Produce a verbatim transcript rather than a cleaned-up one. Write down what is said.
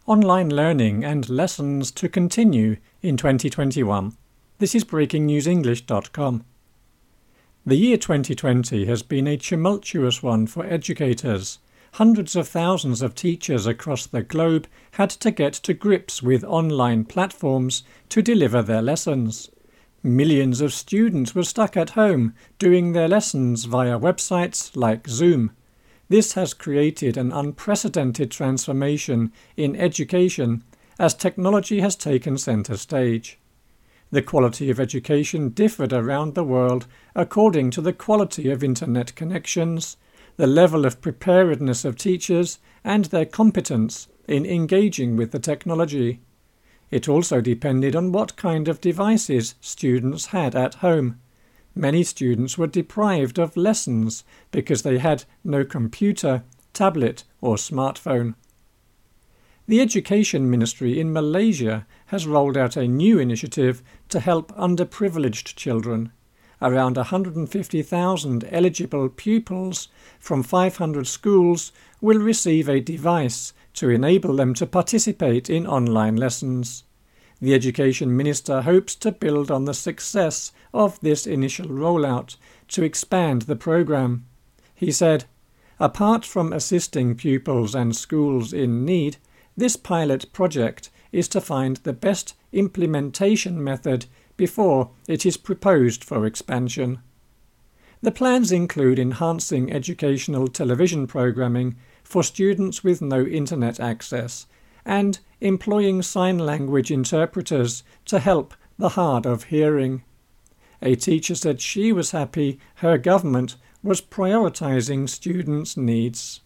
Online learning and lessons to continue in twenty twenty-one. This is breaking news english dot com. The year twenty twenty has been a tumultuous one for educators. Hundreds of thousands of teachers across the globe had to get to grips with online platforms to deliver their lessons. Millions of students were stuck at home doing their lessons via websites like Zoom. This has created an unprecedented transformation in education as technology has taken centre stage. The quality of education differed around the world according to the quality of internet connections, the level of preparedness of teachers, and their competence in engaging with the technology. It also depended on what kind of devices students had at home. Many students were deprived of lessons because they had no computer, tablet, or smartphone. The Education Ministry in Malaysia has rolled out a new initiative to help underprivileged children. Around one hundred fifty thousand eligible pupils from five hundred schools will receive a device to enable them to participate in online lessons. The Education Minister hopes to build on the success of this initial rollout to expand the programme. He said, "Apart from assisting pupils and schools in need, this pilot project is to find the best implementation method before it is proposed for expansion." The plans include enhancing educational television programming for students with no internet access and employing sign language interpreters to help the hard of hearing. A teacher said she was happy her government was prioritising students' needs.